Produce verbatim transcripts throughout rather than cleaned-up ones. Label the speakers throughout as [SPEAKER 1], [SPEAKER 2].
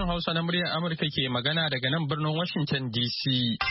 [SPEAKER 1] Sashen Hausa na muryar Amurka ke magana daga nan birnin Washington D C.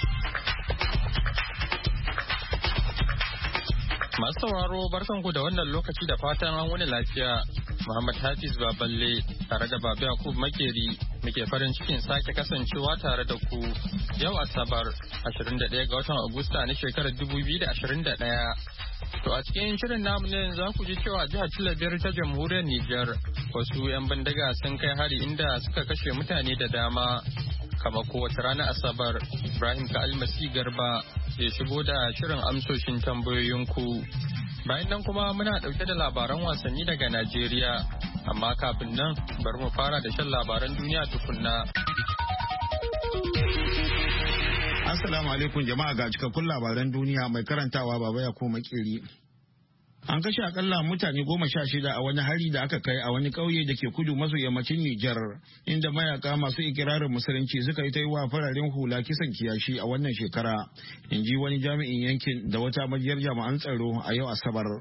[SPEAKER 1] Masu sauraro barkanku da wannan lokaci da fatan an wani lafiya. Muhammad Hafiz Baballe tare da Baba Yakub Makeri muke farin cikin sake kasancewa tare da ku yau Asabar ashirin da ɗaya ga watan Agusta na shekarar dubu biyu da ashirin da ɗaya. To a cikin shirin namu ne za ku ji cewa jihar Tilabiyar ta jamhuriyar Nijar wasu 'yan bandaga sun kai hari inda suka kashe mutane da dama. Kama kowace ranar Asabar Ibrahim ka almasi garba ya shigo da shirin amsoshin tambayoyinku. Bayan nan kuma muna ɗauke da labaran wasanni daga Najeriya, amma kafin nan bari mu fara da shan labaran duniya tukunna.
[SPEAKER 2] Assalamu alaikum jama'a, ga cikakkun labaran duniya mai karantawa Baba Yakub Makeri. An kashe akalla mutane goma sha shida a wani hari da aka kai a wani ƙauye da ke kudu maso yammacin Nijar, inda mayaka masu ikirarin musulunci suka yi ta yi wa fararen hula kisan kiyashi a wannan shekara, in ji wani jami'in yankin da wata majiyar jami'an tsaro a yau Asabar.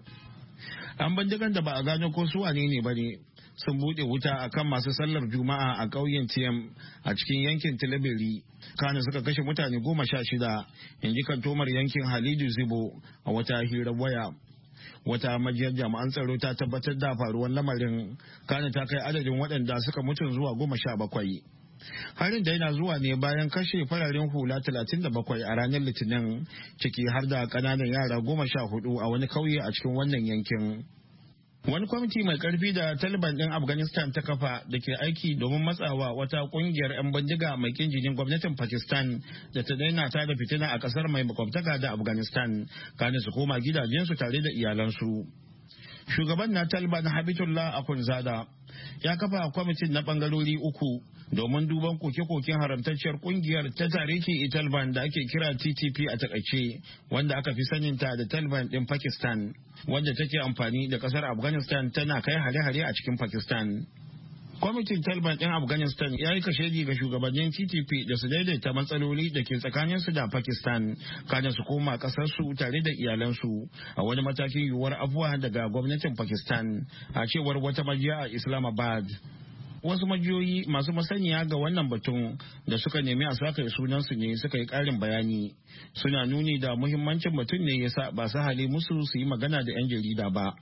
[SPEAKER 2] An bindigan da ba a gano ko su wane ne ba ne sun buɗe wuta a kan masu sallar Juma'a a ƙauyen Tiyam a cikin yankin Tilaberi. Kana suka kashe mutane goma sha shida, in ji kantomar yankin Halidu Zibo a wata hirar waya. Wata majiyar jami'an tsaro ta tabbatar da faruwar lamarin, kana ta kai adadin waɗanda suka mutu zuwa goma sha bakwai. Harin da yana zuwa ne bayan kashe fararen hula talatin da bakwai a ranar Litinin, ciki har da ƙananan yara goma sha hudu a wani kauye a cikin wannan yankin. Wani kwamiti mai karfi da Taliban ɗin Afghanistan ta kafa da ke aiki domin matsawa wata kungiyar 'yan bindiga mai kin jinin gwamnatin Pakistan da ta daina ta da fitina a kasar mai makwabtaka da Afghanistan, kane su koma gidajensu tare da iyalansu. Shugaban na Taliban Habibullah Akhundzada ya kafa kwamitin na bangarori uku domin duban koke-koken haramtacciyar kungiyar ta tarihi Taliban da ake kira T T P a takaice, wanda aka fi saninta da Taliban din Pakistan, wanda take amfani da kasar Afghanistan tana kai hare-hare a cikin Pakistan. Kwamitin Taliban din Afghanistan ya yi kashedi ga shugabannin T T P da su daidaita matsaloli da ke tsakaninsu da Pakistan, kada su koma kasarsu tare da iyalansu a wani matakin yiwuwar afuwa daga gwamnatin Pakistan, a cewar wata majiya a Islamabad. Wasu majiyoyi masu masaniya ga wannan batun da suka nemi a saka sunansu ne suka yi ƙarin bayani, suna nuni da muhimmancin batun ne yasa ba su hali musu su yi magana da 'yan jarida ba.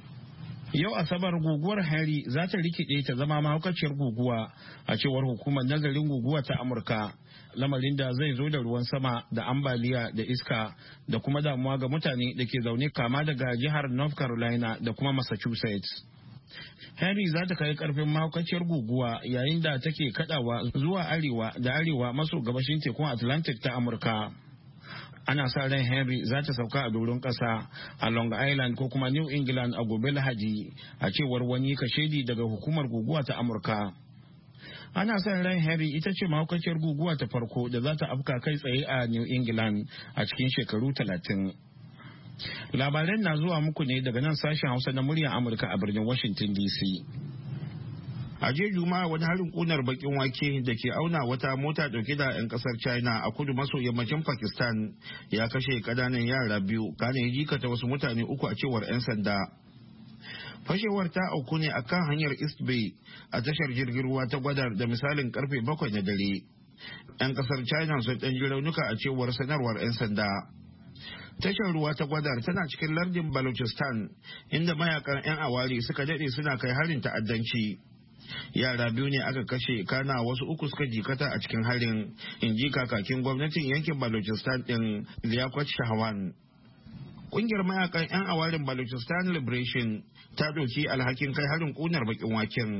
[SPEAKER 2] Yau Asabar guguwar Harry za ta rikide ta zama mahaukaciyar guguwa a cewar hukumar nazarin guguwa ta Amurka, lamarin da zai zo da ruwan sama da ambaliya da iska da kuma damuwa ga mutane da ke zaune kama daga jihar North Carolina da kuma Massachusetts. Harry za ta kai karfin mahaukaciyar guguwa yayin da take kadawa zuwa arewa da arewa maso gabashin tekun Atlantic ta Amurka. Ana sa ran Henry za ta sauka a doron kasa a Long Island ko kuma New England a gobe Lahadi, a cewar wani kashedi daga hukumar guguwa ta Amurka. Ana sa ran Henry ita ce mahaukaciyar guguwa ta farko da za ta afka kai tsaye a New England a cikin shekaru talatin. Labaran na zuwa muku ne daga nan sashen Hausa na muryar Amurka a birnin Washington D C. A jiya Juma'a wani harin kunar bakin wake da ke auna wata mota dauke da 'yan kasar China a kudu maso yammacin Pakistan ya kashe kananan yara biyu, kana ya jikata wasu mutane uku a cewar 'yan sanda. Fashewar ta auku ne a kan hanyar East Bay a tashar jirgin ruwa ta Gwadar da misalin karfe bakwai na dare. 'Yan kasar China sun ɗan ji raunuka a cewar sanarwar 'yan sanda. Tashar ruwa ta Gwadar tana cikin lardin Balochistan, inda mayakan 'yan awari suka daɗe suna kai harin ta'addanci. Yara biyu ne aka kashe, kana wasu uku suka jikata a cikin harin, in ji kakakin gwamnatin yankin Balochistan din Liaquat Shahwan. Kungiyar mayakan 'yan awarin Balochistan Liberation ta doki alhakin kai harin kunar bakin waken.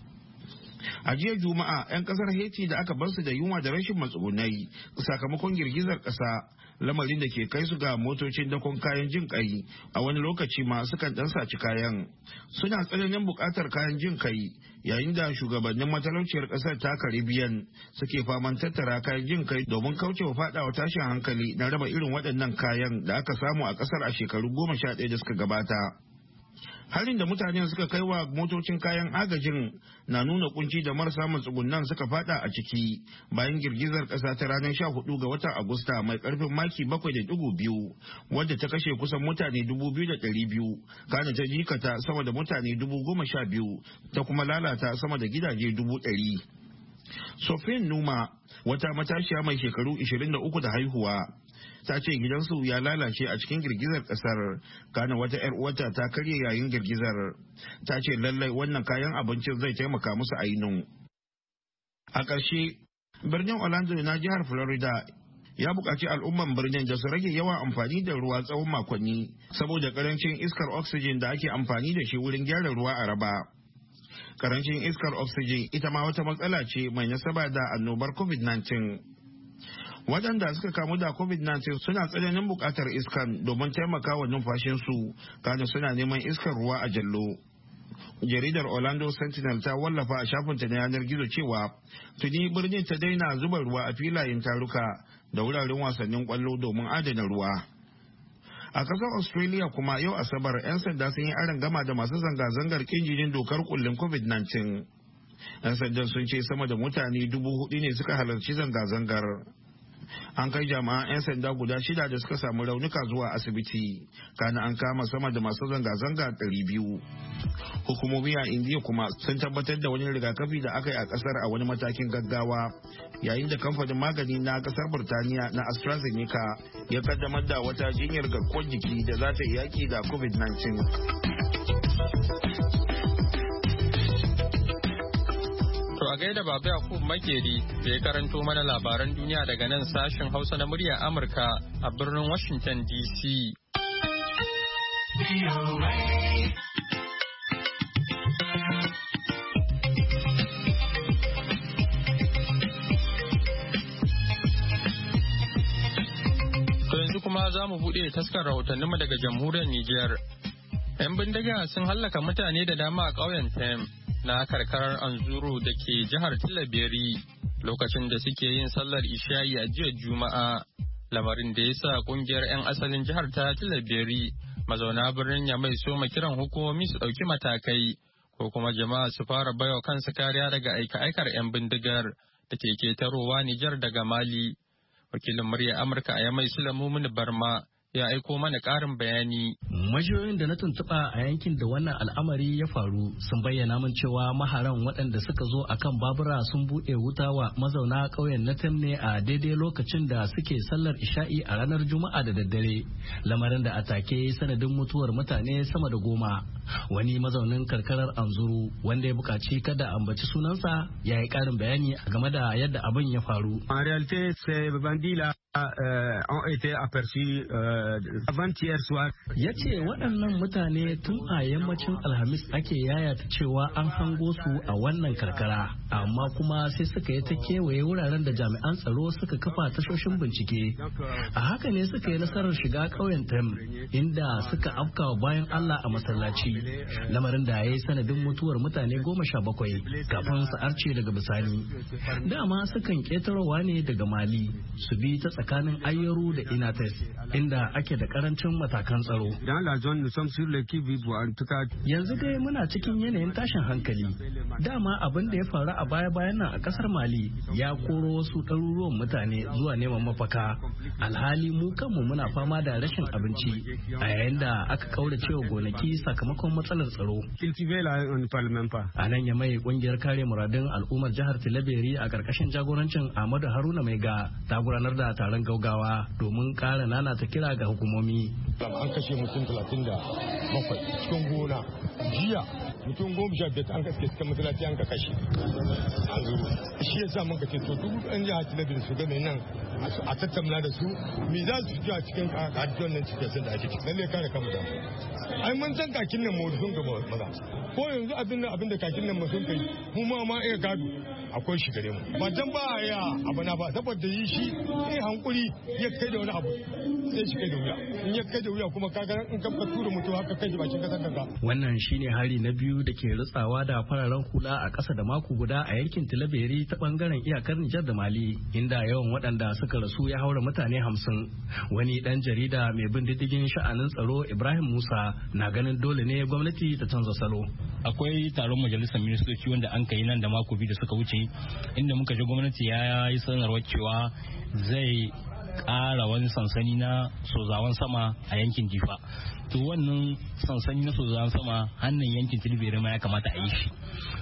[SPEAKER 2] A jiya Juma'a 'yan kasar Haiti da aka bar su da yunwa da rashin matsugunai sakamakon girgizar kasa, lamarin da ke kai su ga motocin dakon kayan jin kai, a wani lokaci ma sukan dan saci kayan. Suna tsananin buƙatar kayan jin kai yayin da shugabannin matalauciyar ƙasar ta Caribbean suke faman tattara kayan jin kai domin kaucewa faɗawa tashin hankali na raba irin waɗannan kayan da aka samu a ƙasar a shekaru goma sha ɗaya da suka gabata. Harin da mutanen suka kai wa motocin kayan agajin na nuna kunci da marasa matsugunan suka fada a ciki bayan girgizar kasa ta ranar sha hudu ga watan Agusta mai karfin maki bakwai da digo biyu, wadda ta kashe kusan mutane dubu biyu da ɗari biyu, kana ta jikata sama da mutane dubu goma sha biyu, ta kuma lalata sama da gidaje dubu ɗari. Sofin Numa, wata matashiya mai shekaru ishirin da uku da haihuwa, ta ce gidansu ya lalace a cikin girgizar kasar, kana wata 'yar uwarta ta karye yayin girgizar. Ta ce lallai wannan kayan abincin zai taimaka musu ainun. A ƙarshe, birnin Orlando na jihar Florida ya buƙaci al'umman birnin da su rage yawan amfani da ruwa tsawon makonni saboda ƙarancin iskar oxygen da ake amfani da shi wurin gyara ruwa a raba. Karancin iskar oxygen ita ma wata matsala ce mai nasaba da annobar covid nineteen. Waɗanda suka kamu da covid nineteen suna tsananin buƙatar iskan domin taimaka wa numfashinsu, kana suna neman iskar ruwa a jallo. Jaridar Orlando Sentinel ta wallafa a shafinta na yanar gizo cewa tuni birnin ta daina zuba ruwa a filayen taruka da wuraren wasannin kwallo domin adana ruwa. A ƙasar Australia kuma yau Asabar 'yan sanda sun yi aron gama da masu zanga-zangar kinjinin dokar kullin covid nineteen. 'Yan sandan sun ce sama da mutane dubu hudu ne suka halarci zanga-zangar. An kai jama'an 'yan sanda guda shida da suka samu raunuka zuwa asibiti, kana an kama sama da masu zanga-zanga ɗari biyu. Hukumomi a Indiya kuma sun tabbatar da wani rigakafi da aka yi a kasar a wani matakin gaggawa, yayin da kamfanin magani na kasar Burtaniya na AstraZeneca ya kaddamar da wata jinyar garkuwar jiki da za ta yi yaki da covid nineteen.
[SPEAKER 1] To a gaida Baba Yakub Makeri da ya karanto mana labaran duniya daga nan sashen Hausa na muryar Amurka a birnin Washington D C. To yanzu kuma za mu buɗe taskar rahotanninmu daga jamhuriyar Nijar. 'Yan bindiga sun hallaka mutane da dama a ƙauyen Tem na karkarar Anzuru da ke jihar Tilaberi lokacin da suke yin sallar isha'i a jiya Juma'a, lamarin da ya sa kungiyar 'yan asalin jihar ta Tilaberi mazauna birnin Yamai soma kiran hukumomi su ɗauki matakai ko kuma jama'a su fara baiwa kansu kariya daga aika-aikar 'yan bindigar da ke ketarowa Nijar daga Mali. Wakilin murya Amurka a Yamai Sulamu Barma ya aiko mana ƙarin bayani.
[SPEAKER 3] Majiyoyin da na tuntuɓa a yankin da wannan al'amari ya faru sun bayyana min cewa maharan waɗanda suka zo a kan babura sun buɗe wuta wa mazauna ƙauyen na Temne a daidai lokacin da suke sallar isha'i a ranar Juma'a da daddare, lamarin da a take sanadin mutuwar mutane sama da goma. Wani mazaunin karkarar Anzuru wanda ya buƙaci kada ambaci sunansa ya yi ƙarin bayani game da yadda abin ya faru.
[SPEAKER 4] En réalité, ces bandits-là euh, ont été aperçus euh, avant-hier soir.
[SPEAKER 3] Ya ce waɗannan mutane tun a yammacin Alhamis ake yayata cewa an hango su a wannan karkara, amma kuma sai suka yi ta kewaye wuraren da jami'an tsaro suka kafa tashoshin bincike. A haka ne suka yi nasarar shiga ƙauyen Tem, inda suka afka bayan Allah a masallaci, lamarin da ya yi sanadin mutuwar mutane goma sha bakwai kafin su arce daga bisani. Dama sukan ƙetarowa ne daga Mali su bi ta tsakanin Ayyaru da Inates, inda ake da karancin matakan tsaro. Yanzu dai muna cikin yanayin tashin hankali. Dama abin da ya faru a baya-bayan nan a kasar Mali ya koro wasu ɗaruruwan mutane zuwa neman mafaka. Alhali mu kanmu muna fama da rashin abinci a yayin da aka kaurace wa gonaki sakamakon matsalar tsaro. A nan ya mai kungiyar kare muradun al'ummar jihar Tilaberi a ƙarƙashin jagorancin Ahmadu Haruna Maiga ta gudanar da taron gaugawa domin ƙara nanata kira ga hukumomi.
[SPEAKER 5] An kashe mutum talatin da bakwai cikin gona. Jiya mutum goma sha biyar an kashe cikin masallaci an ka kashe. Shi ya sa muka ce to duk ɗan jihar Tilaberi su game nan a tattauna da su me za su ji a cikin kajiyar nan cikin da ake ciki. Lalle kare kanmu da ai mun san kakin nan mu sun gaba maza. Ko yanzu abin da abin da kakin nan mu sun kai mu ma ma iya gado akwai shi gare mu. Ba dan ba ya abu na ba saboda yi shi sai hankuri ya kai da wani abu sai shi kai da wuya. In ya kai da wuya kuma kaga in ka tura mutum haka kai bakin kasar kanka.
[SPEAKER 3] Wannan shine hari na biyu da ke rutsawa da fararen hula a ƙasa da mako guda a yankin Tilaberi ta bangaren iyakar Nijar da Mali, inda yawan waɗanda suka rasu ya haura mutane hamsin. Wani ɗan jarida mai bin diddigin sha'anin tsaro Ibrahim Musa na ganin dole ne gwamnati ta canza salo.
[SPEAKER 6] Akwai taron majalisar ministoci wanda an kai nan da mako biyu da suka wuce, inda muka ji gwamnati ya yi sanarwar cewa zai ƙara wani sansani na sozawan sama a yankin Difa. To wannan sansani na sozawan sama hannun yankin Tilbere ma ya kamata a yi shi.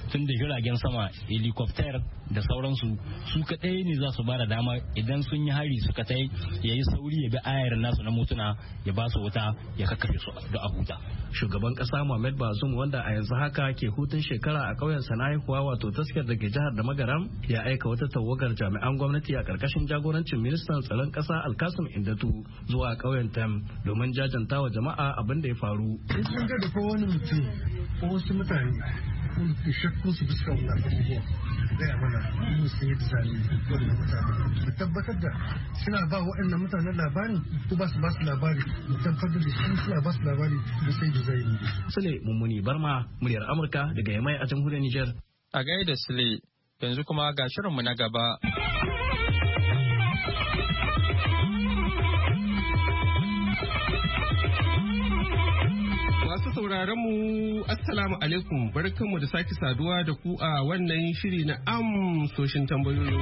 [SPEAKER 6] tun da jiragen sama helicopter da sauransu su kaɗai ne za su ba da dama idan sun yi hari suka tai ya yi sauri ya bi ayar nasu na motuna ya ba su wuta ya kakkashe su da abuta.
[SPEAKER 3] Shugaban kasa Mohamed Bazoum wanda a yanzu haka ke hutun shekara a ƙauyen Sanaikuwa wato taskar da ke jihar da Magaram ya aika wata tawagar jami'an gwamnati a ƙarƙashin jagorancin ministan tsaron ƙasa Alkasim Indatu zuwa ƙauyen Tem domin jajanta wa jama'a abin da ya faru.
[SPEAKER 7] In sun ga da wani mutum ko wasu mutane kun fi shakku su fuska wani abubuwa gaya mana mun sai da zane wannan mutane mu tabbatar da suna ba waɗannan mutanen labari ko ba su ba su labari mu tabbatar da shi suna ba su labari da sai da zai yi.
[SPEAKER 3] Sule Mummuni Barma muryar Amurka daga Yamai a jamhuriyar Nijar.
[SPEAKER 1] A gaida Sule yanzu kuma ga shirinmu na gaba.
[SPEAKER 8] Masu sauraron mu assalamu alaikum barkanmu da sake saduwa da ku a wannan shiri na amsoshin tambayoyin.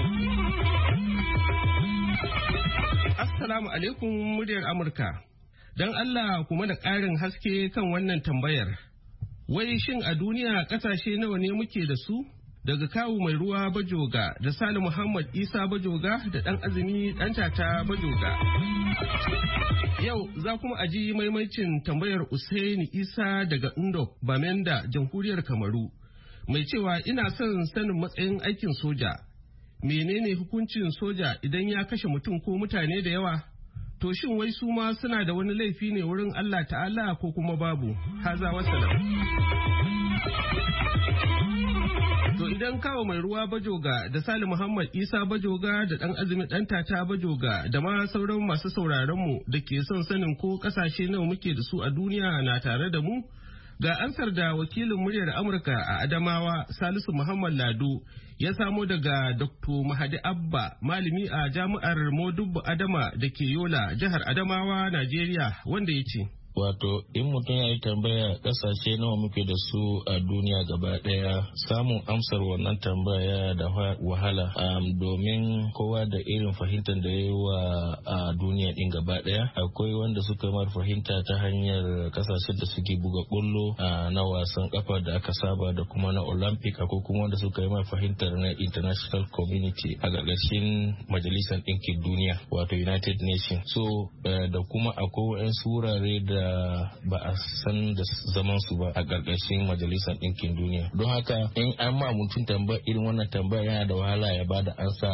[SPEAKER 8] Assalamu alaikum muryar Amurka. Don Allah kuma da ƙarin haske kan wannan tambayar. Wai shin a duniya ƙasashe nawa ne muke da su? Daga kawu mai ruwa Bajoga da Sani Muhammad Isa Bajoga da ɗan azumi ɗan tata Bajoga. Yau za kuma aji maimaicin tambayar Usaini Isa daga Ndop, Bamenda, Jamhuriyar Kamaru. Mai cewa ina son sanin matsayin aikin soja. Menene hukuncin soja idan ya kashe mutum ko mutane da yawa? To shin wai su ma suna da wani laifi ne wurin Allah Ta'ala ko kuma babu? Haza wasalam. To idan kawo mai ruwa Bajoga da Sali Muhammad Isa Bajoga da ɗan azumi ɗan tata Bajoga da ma sauran masu sauraron mu da ke son sanin ko ƙasashe nawa muke da su a duniya na tare da mu, ga ansar da wakilin muryar Amurka a Adamawa Salisu Muhammad Lado ya samo daga Doctor Mahadi Abba, malami a Jami'ar Modubbu Adama da ke Yola, jihar Adamawa, Najeriya, wanda ya ce.
[SPEAKER 9] Wato in mutum ya yi tambaya kasashe nawa muke da su a duniya gaba daya, samun amsar wannan tambaya da wahala um, domin kowa da irin fahimtar da ya yi wa a duniya din gaba daya. Akwai wanda suka mar fahimta ta hanyar kasashen da suke buga kullo na wasan kafa da aka saba da kuma na Olympic, akwai kuma wanda suka yi mar fahimtar na international community a gargashin majalisar ɗinkin duniya wato United Nations. So uh, da kuma akwai wa'yansu wurare da ba a san da zaman su ba a ƙarƙashin majalisar ɗinkin duniya. Don haka in an ma mutum tambaya irin wannan tambaya yana da wahala ya bada ansa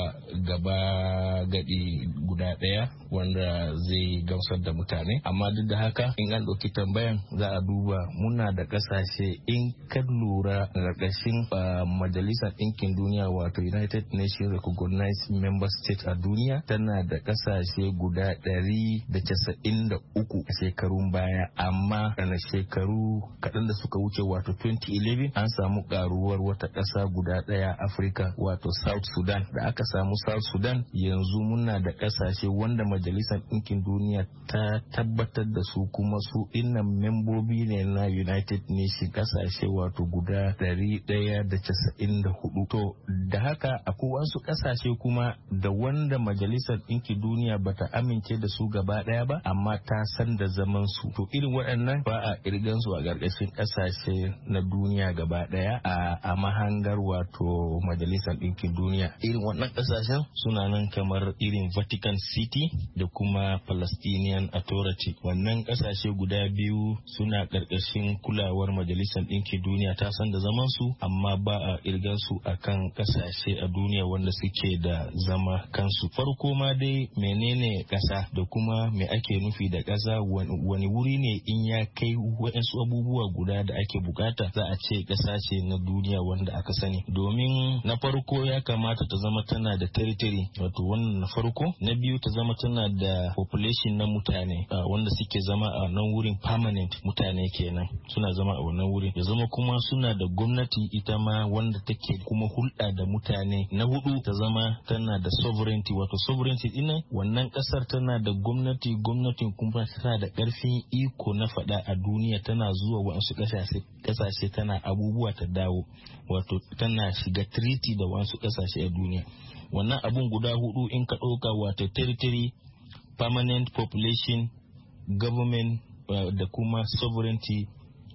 [SPEAKER 9] gaba gadi guda ɗaya wanda zai gamsar da mutane. Amma duk da haka in an ɗauki tambayan za a duba muna da ƙasashe in ka lura ƙarƙashin majalisar ɗinkin duniya wato United Nations Recognized Member State a duniya tana da ƙasashe guda ɗari da casa'in da uku a shekarun baya, amma a shekaru kaɗan da suka wuce wato twenty eleven an samu ƙaruwar wata ƙasa guda ɗaya Afirka wato South Sudan. Da aka samu South Sudan yanzu muna da ƙasashe wanda majalisar ɗinkin duniya ta tabbatar da su kuma su innan membobi ne na United Nations ƙasashe wato guda ɗari ɗaya da casa'in da hudu. To da haka akwai wasu ƙasashe kuma da wanda majalisar ɗinkin duniya bata amince da su gaba ɗaya ba amma ta san da zaman su. To irin waɗannan ba a kirgan su a ƙarƙashin ƙasashe na duniya gaba ɗaya a mahangar wato majalisar ɗinkin duniya. Irin wannan ƙasashen suna nan kamar irin Vatican City da kuma Palestinian Authority. Wannan ƙasashe guda biyu suna ƙarƙashin kulawar majalisar ɗinkin duniya ta san da zaman su amma ba a kirgan su akan ƙasashe a duniya wanda suke da zama kansu. Farko ma dai menene ƙasa da kuma me ake nufi da ƙasa, wani wuri ne in ya kai waɗansu abubuwa guda da ake bukata za a ce ƙasa ce na duniya wanda aka sani. Domin na farko ya kamata ta zama tana da territory wato wannan na farko, na biyu ta zama tana da population na mutane wanda suke zama a nan wurin permanent mutane kenan suna zama a wannan wurin, ya zama kuma suna da gwamnati ita ma wanda take kuma hulɗa da mutane. Na hudu ta zama tana da sovereignty wato sovereignty dinnan wannan ƙasar tana da gwamnati, gwamnatin kuma tana da ƙarfin iko na faɗa a duniya, tana zuwa wasu ƙasashe tana abubuwa ta dawo wato tana shiga treaty da wasu ƙasashe a duniya. Wannan abun guda hudu in ka ɗauka wato territory, permanent population, government uh, da kuma sovereignty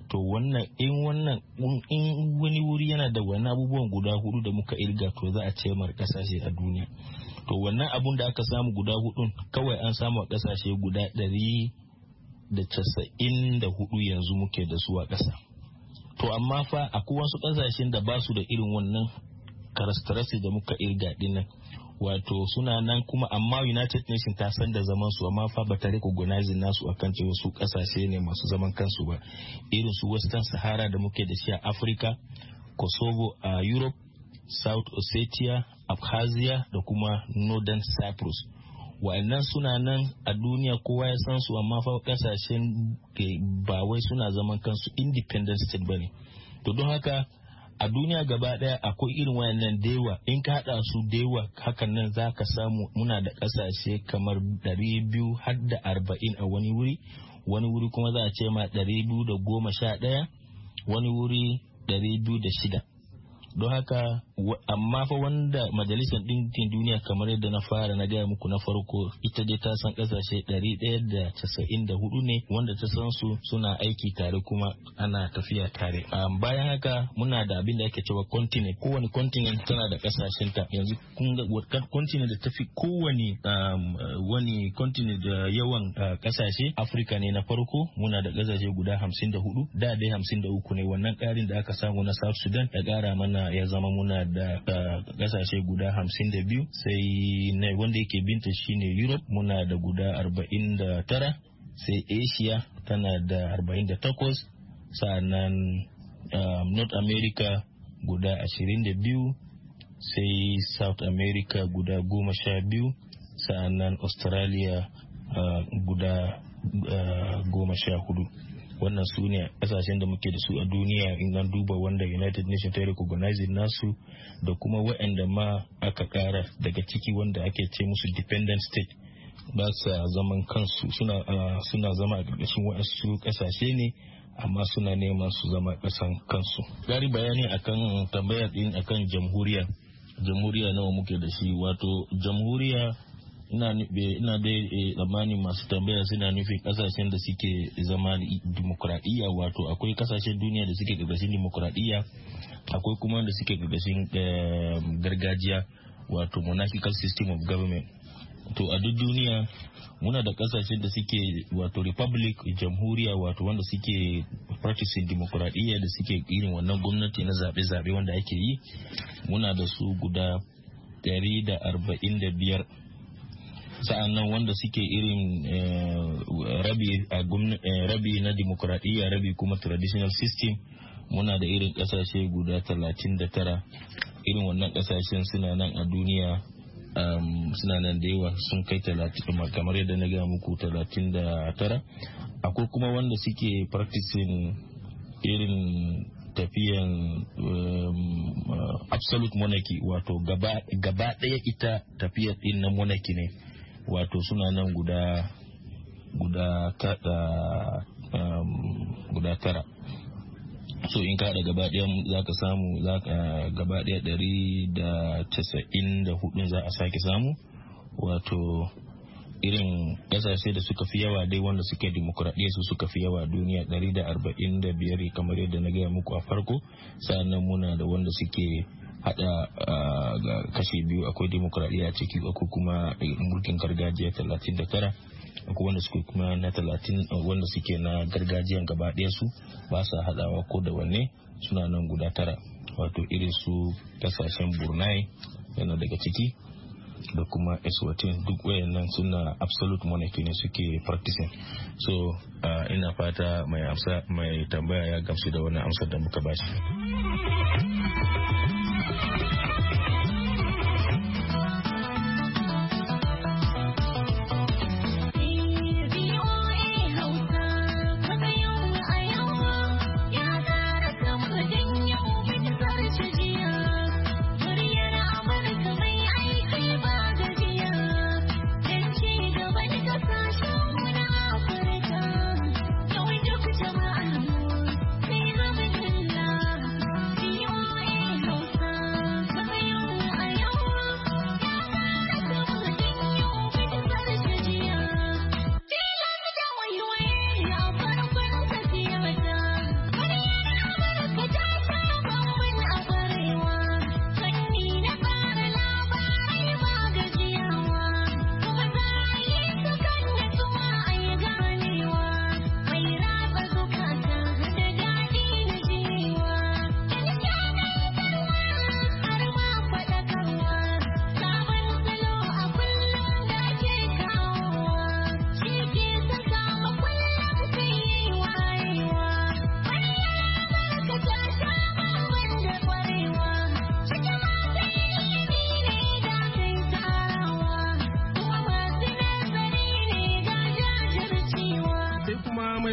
[SPEAKER 9] to wannan in wannan in wani wuri yana da wani abubuwan guda hudu da muka irga to za a ce mar kasashe a duniya. To wannan abun da aka samu guda hudun kawai an samu a kasashe guda ɗari da casa'in da hudu yanzu muke da su a ƙasa. To amma fa akwai wasu ƙasashen da ba su da irin wannan karastarasi da muka irga dinnan, wato suna nan kuma amma United Nations ta san da zaman su amma fa ba ta recognizing nasu akan cewa su ƙasashe ne masu zaman kansu ba, irin su Western Sahara da muke da shi a Africa, Kosovo a Europe, South Ossetia, Abkhazia da kuma Northern Cyprus. Wa'annan suna nan a duniya kowa ya san su amma fa kasashen ba wai suna zaman kansu independent state bane. To don haka a duniya gaba daya akwai irin wayannan dewa, in ka hada su dewa hakan nan zaka samu muna da kasashe kamar ɗari biyu har da arba'in a wani wuri, wani wuri kuma za a ce ma ɗari biyu da goma sha ɗaya, wani wuri ɗari biyu da shida. Don haka amma fa wanda majalisar ɗinkin duniya kamar yadda na fara na gaya muku na farko ita dai ta san ƙasashe ɗari ɗaya da casa'in da hudu ne wanda ta san su suna aiki tare kuma ana tafiya tare. Um, bayan haka muna da abin da ake cewa continent, kowane continent tana da ƙasashen ta. Yanzu kun ga continent da tafi kowane um, wani continent da yawan uh, ƙasashe Africa ne na farko, muna da ƙasashe guda hamsin da hudu, da dai hamsin da uku ne, wannan ƙarin da aka samu na South Sudan ya ƙara mana ya zama muna da kasashe guda hamsin da biyu, sai na wanda yake binta shine Europe muna da guda arba'in da tara, sai Asia tana da arba'in da takwas, sa'annan um, North America guda ashirin da biyu, sai South America guda goma sha biyu, sa'annan Australia uh, guda uh, goma sha hudu. Wannan su ne kasashen da muke da su a duniya in an duba wanda United Nations ta recognize nasu da kuma waɗanda ma aka kara daga ciki wanda ake ce musu dependent state, ba sa zaman kansu, suna uh, suna zama a ƙarƙashin waɗansu kasashe ne amma suna neman su zama ƙasan kansu. Gari bayani akan tambayar din akan jamhuriya jamhuriya nawa muke da shi, wato jamhuriya ina ina da tsammani masu tambaya suna nufin kasashen da suke zama dimokuraɗiyya, wato akwai kasashen duniya da suke gargashin dimokuraɗiyya, akwai kuma da suke gargashin gargajiya wato monarchical system of government. To a duk duniya muna da kasashen da suke wato republic, jamhuriya wato wanda suke practicing dimokuraɗiyya da suke irin wannan gwamnati na zaɓe-zaɓe wanda ake yi, muna da su guda ɗari da arba'in da biyar. Sa'an nan wanda suke irin rabi a rabi na dimokuraɗiyya rabi kuma traditional system muna da irin ƙasashe guda talatin da tara. Irin wannan ƙasashen suna nan a duniya, suna nan da yawa sun kai talatin kamar yadda na gaya muku talatin da tara. Akwai kuma wanda suke practicing irin tafiyan um, uh, absolute monarchy wato gaba ɗaya ita tafiyar ɗin na monarchy ne, wato suna nan guda guda kada um, guda tara. So in ka da gaba ɗaya za ka samu za ka gaba ɗaya ɗari da casa'in da hudu za a sake samu, wato irin ƙasashe da suka fi yawa dai wanda suke dimokuraɗiyya su suka fi yawa duniya ɗari da arba'in da biyar kamar yadda na gaya muku a farko. Sa'annan muna da wanda suke hada ga kashe biyu, akwai dimokuraɗiyya ciki, akwai kuma mulkin gargajiya talatin da tara, akwai wanda suke kuma na talatin wanda suke na gargajiyan gaba ɗaya su ba sa hadawa ko da wanne, suna nan guda tara, wato irin su kasashen Brunei yana daga ciki da kuma Eswatini, duk wayannan suna absolute monarchy ne suke practicing. So uh, ina fata mai amsa mai tambaya ya gamsu da wannan amsar da muka bashi.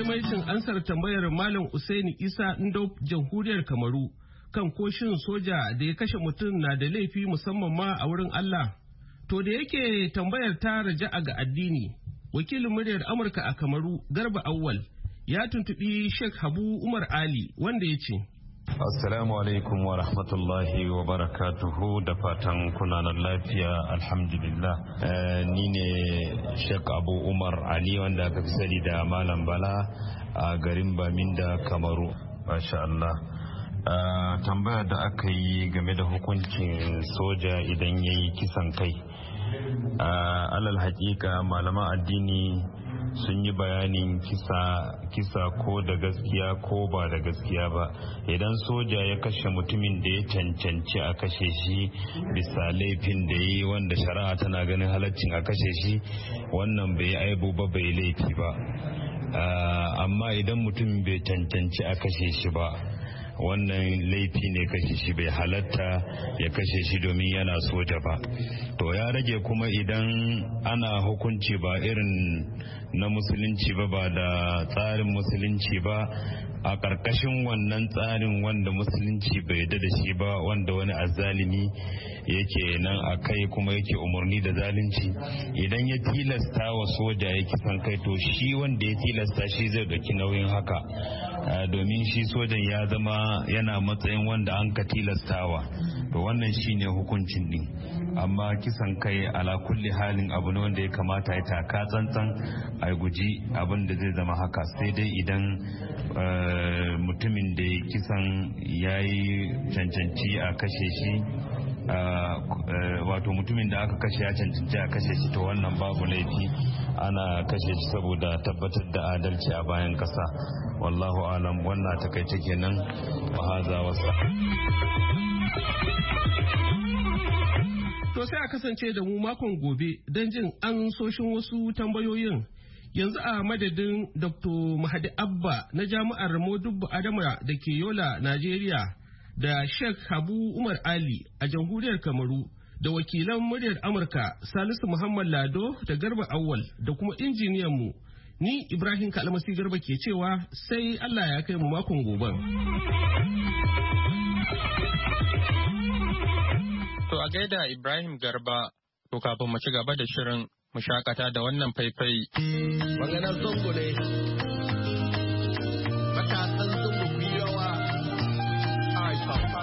[SPEAKER 8] maimaicin ansar tambayar Malam Usaini Isa Ndo jamhuriyar Kamaru kan koshin soja da ya kashe mutum na da laifi musamman ma a wurin Allah. To da yake tambayar ta raja'a ga addini, wakilin muryar Amurka a Kamaru Garba Awwal ya tuntubi Sheikh Habu Umar Ali wanda ya ce,
[SPEAKER 10] Assalamu alaikum wa rahmatullahi wa barakatuhu, da fatan kunanan lafiya, alhamdulillah. Ni ne Sheikh Abu Umar Ali wanda aka fi sani da Malam Bala a garin Baminda, Kamaru. Masha Allah. Tambaya da aka yi game da hukuncin soja idan ya yi kisan kai. Alal hakika malaman addini sun yi bayanin kisa kisa ko da gaskiya ko ba da gaskiya ba. Idan soja ya kashe mutumin da ya cancanci a kashe shi bisa laifin da yi wanda shari'a tana ganin halaccin a kashe shi, wannan bai aibu ba, bai laifi ba. Amma idan mutum bai cancanci a kashe shi ba, wannan laifi ne kashe shi, bai halatta ya kashe shi domin yana soja ba. To ya rage kuma idan ana hukunci ba irin na musulunci ba, ba da tsarin musulunci ba, a ƙarƙashin wannan tsarin wanda musulunci bai yarda da shi ba, wanda wani azzalimi yake nan a kai kuma yake umarni da zalunci, idan ya tilasta wa soja ya kisan kai, to shi wanda ya tilasta shi zai ɗauki nauyin haka, domin shi sojan ya zama yana matsayin wanda an ka tilastawa. To wannan shine hukuncin din. Amma kisan kai ala kulli halin abu ne wanda ya kamata ya taka tsantsan a guji abin da zai zama haka, sai dai idan mutumin da ya kisan ya yi cancanci a kashe shi, wato mutumin da aka kashe ya cancanci a kashe shi, to wannan babu laifi, ana kashe shi saboda tabbatar da adalci a bayan kasa. Wallahu alam. Wannan takaice kenan. Wa haza wasa.
[SPEAKER 8] To sai a kasance da mu makon gobe don jin an soshin wasu tambayoyin. Yanzu a madadin Doctor Mahadi Abba na Jami'ar Modubba Adama da ke Yola, Najeriya, da Sheikh Habu Umar Ali a Jamhuriyar Kamaru, da wakilan muryar Amurka Salisu Muhammad Lado da Garba Awwal, da kuma injiniyanmu, ni Ibrahim Kalmasi Garba ke cewa sai Allah ya kai mu makon goben.
[SPEAKER 1] To a gaida Ibrahim Garba, to kafin mu ci gaba da shirin mu shakata da wannan faifai.
[SPEAKER 11] Maganar zongo ne, matasan zongo ku yawa, ai papa.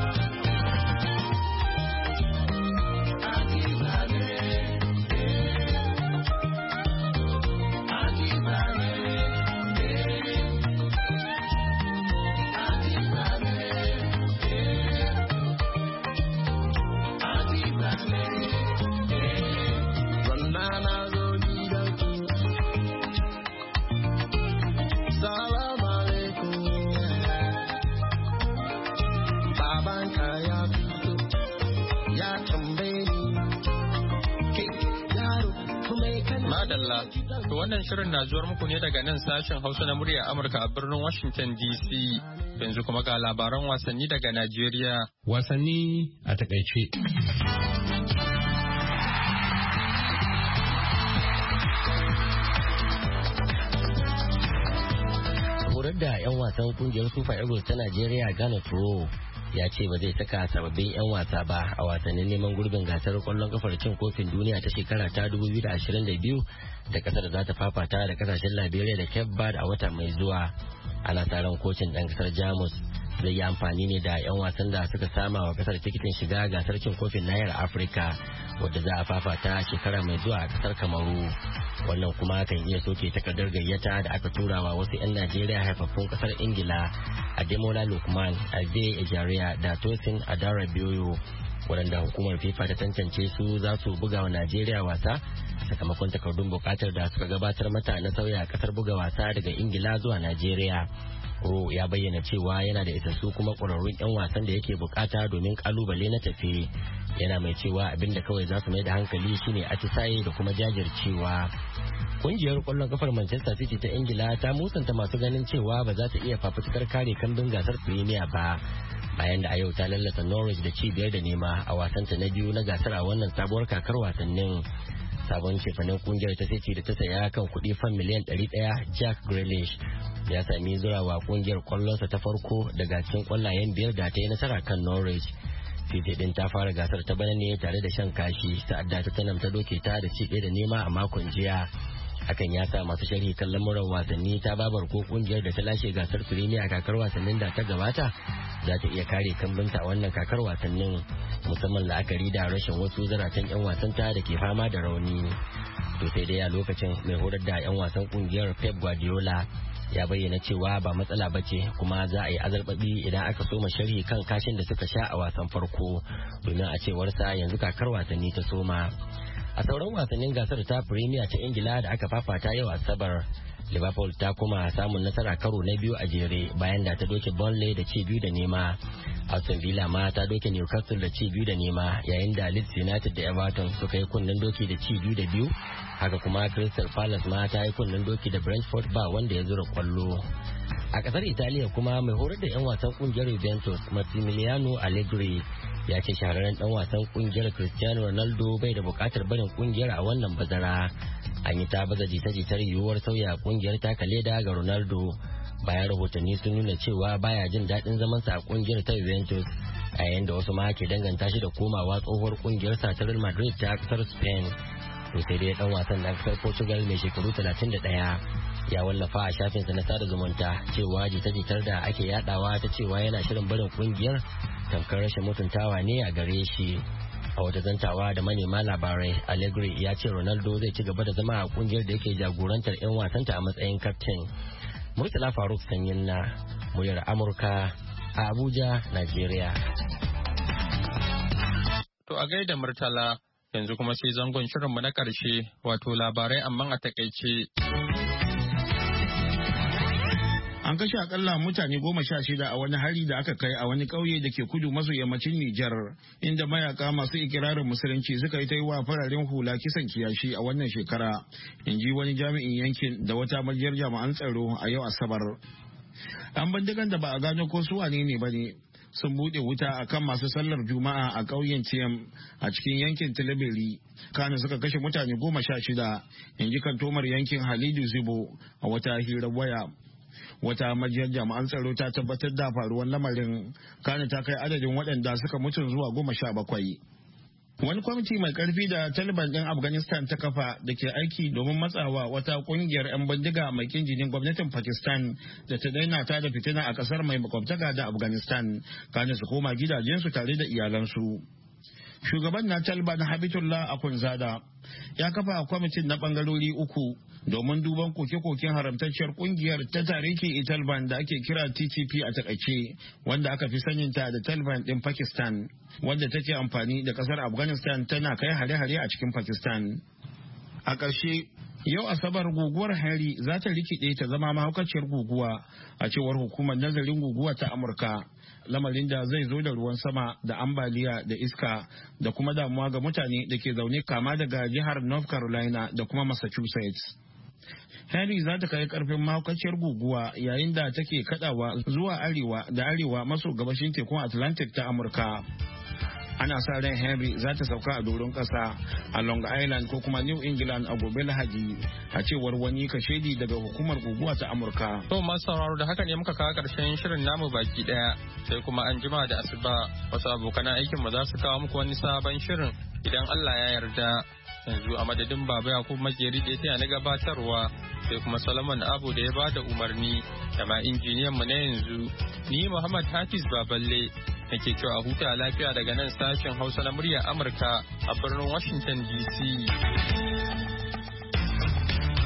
[SPEAKER 1] Madalla, to wannan shirin na zuwar muku ne daga nan sashen Hausa na murya Amurka a birnin Washington D C. Yanzu kuma ga labaran wasanni daga Najeriya.
[SPEAKER 12] Wasanni a takaice.
[SPEAKER 13] Horar da 'yan wasan kungiyar Super Eagles ta Najeriya Ghana Turo ya ce ba zai saka sababbin 'yan wasa ba a wasannin neman gurbin gasar kwallon kafar cin kofin duniya ta shekara ta dubu biyu da ashirin da biyu da kasar za ta fafata da kasashen Liberia da Cape Verde a wata mai zuwa. Ana taron kocin ɗan kasar Jamus zai yi amfani ne da 'yan wasan da suka sama wa kasar tikitin shiga gasar cin kofin nahiyar Afirka wadda za a fafata shekara mai zuwa a kasar Kamaru. Wannan kuma kan iya soke takardar gayyata da aka tura wa wasu 'yan Najeriya haifaffun kasar Ingila, Ademola Lukman, Ade Ejaria da Tosin Adara Bioyo, waɗanda hukumar FIFA ta tantance su za su buga wa Najeriya wasa sakamakon takardun bukatar da suka gabatar mata na sauya kasar buga wasa daga Ingila zuwa Najeriya. Ro ya bayyana cewa yana da isassu kuma ƙwararrun 'yan wasan da yake bukata domin kalubale na tafe. Yana mai cewa abinda kawai za su mai da hankali shine atisaye da kuma jajircewa. Kungiyar kwallon kafar Manchester City ta Ingila ta musanta masu ganin cewa ba za ta iya fafutukar kare kambin gasar Premier ba, bayan da a yau ta lallasa Norwich da ci biyar da nema a wasanta na biyu na gasar a wannan sabuwar kakar wasannin. Sabon cefanen kungiyar ta City da ta saya kan kuɗi fan miliyan ɗari ɗaya Jack Grealish ya sami zurawa kungiyar kwallonsa ta farko daga cikin kwallayen biyar da ta yi nasara kan Norwich. City din ta fara gasar ta bana ne tare da shan kashi sa'adda ta tanam ta doke ta da ci ɗaya da nema a makon jiya. Hakan ya sa masu sharhi kan lamuran wasanni ta babar ko kungiyar da ta lashe gasar Premier a kakar wasannin da ta gabata za ta iya kare kambinta a wannan kakar wasannin, musamman la'akari da rashin wasu zaratan 'yan wasanta da ke fama da rauni. To sai dai a lokacin mai horar da 'yan wasan kungiyar Pep Guardiola ya bayyana cewa ba matsala ba ce kuma za a yi azarbabi idan aka soma sharhi kan kashin da suka sha a wasan farko, domin a cewarsa yanzu kakar wasanni ta soma. A sauran wasannin gasar ta Premier ta Ingila da aka fafata yau Asabar, Liverpool ta kuma samun nasara karo na biyu a jere bayan da ta doke Burnley da ci biyu da nema. Aston Villa ma ta doke Newcastle da ci biyu da nema, yayin da Leeds United da Everton suka yi kunnen doki da ci biyu da biyu. Haka kuma Crystal Palace ma ta yi kunnen doki da Brentford ba wanda ya zura kwallo. A kasar Italiya kuma mai horar da 'yan wasan kungiyar Juventus Massimiliano Allegri ya ce shahararren dan wasan kungiyar Cristiano Ronaldo bai da bukatar barin kungiyar a wannan bazara. An yi ta baza jita-jitar yiwuwar sauya kungiyar taka leda ga Ronaldo bayan rahotanni sun nuna cewa baya jin daɗin zamansa a kungiyar ta Juventus, a yayin da wasu ma ke danganta shi da komawa tsohuwar kungiyar sa ta Real Madrid ta kasar Spain. To sai dai dan wasan da kasar Portugal mai shekaru talatin da ɗaya ya wallafa a shafinsa na sada zumunta cewa jita-jitar da ake yadawa ta cewa yana shirin barin kungiyar tamkar rashin mutuntawa ne a gare shi. A wata zantawa da manema labarai, Allegri ya ce Ronaldo zai ci gaba da zama a kungiyar da yake jagorantar 'yan wasanta a matsayin kaftin. Murtala Faruk Sanyin na muryar Amurka a Abuja, Najeriya.
[SPEAKER 1] To a gaida Murtala, yanzu kuma sai zangon shirinmu na ƙarshe, wato labarai amma a takaice.
[SPEAKER 2] An kashe akalla mutane goma sha shida a wani hari da aka kai a wani ƙauye da ke kudu maso yammacin Nijar, inda mayaka masu ikirarin musulunci suka yi ta yi wa fararen hula kisan kiyashi a wannan shekara, in ji wani jami'in yankin da wata majiyar jami'an tsaro a yau Asabar. An bindigan da ba a gano ko su wane ne ba ne sun buɗe wuta akan masu sallar juma'a a ƙauyen Tiyam a cikin yankin Tilaberi, kana suka kashe mutane goma sha shida, in ji kantomar yankin Halidu Zibo a wata hirar waya. Wata majiyar jami'an tsaro ta tabbatar da faruwar lamarin, kana ta kai adadin waɗanda suka mutu zuwa goma sha bakwai. Wani kwamiti mai karfi da Taliban ɗin Afghanistan ta kafa da ke aiki domin matsawa wata ƙungiyar 'yan bindiga mai kin jinin gwamnatin Pakistan da ta daina ta da fitina a ƙasar mai makwabtaka da Afghanistan, kana su koma gidajensu tare da iyalansu. Shugaban na Taliban Habibullah Akhundzada ya kafa kwamitin na bangarori uku domin duban koke-koken haramtacciyar kungiyar ta tariki Taliban da ake kira T T P a takaice, wanda aka fi saninta da Taliban din Pakistan, wanda take amfani da kasar Afghanistan tana kai hare-hare a cikin Pakistan. A ƙarshe, yau Asabar guguwar Harry za ta rikide ta zama mahaukaciyar guguwa a cewar hukumar nazarin guguwa ta Amurka, lamarin da zai zo da ruwan sama da ambaliya da iska da kuma damuwa ga mutane da ke zaune kama daga jihar North Carolina da kuma Massachusetts. Harry za ta kai karfin mahaukaciyar guguwa yayin da take kadawa zuwa arewa da arewa maso gabashin tekun Atlantic ta Amurka. Ana sa ran Henry za ta sauka a doron kasa a Long Island ko kuma New England a gobe Lahadi, a cewar wani kashedi daga hukumar guguwa ta Amurka.
[SPEAKER 1] To masu sauraro da haka ne muka kawo karshen shirin namu baki daya, sai kuma an jima da asuba wasu abokan aikin mu za su kawo muku wani sabon shirin idan Allah ya yarda. Yanzu a madadin Baba Yakubu Makeri da ya taya na gabatarwa, sai kuma Solomon Abu da ya bada umarni da ma injiniyan mu na yanzu, ni Muhammad Hafiz Baballe nake cewa huta lafiya daga nan sashen Hausa na muryar Amurka a birnin Washington D C.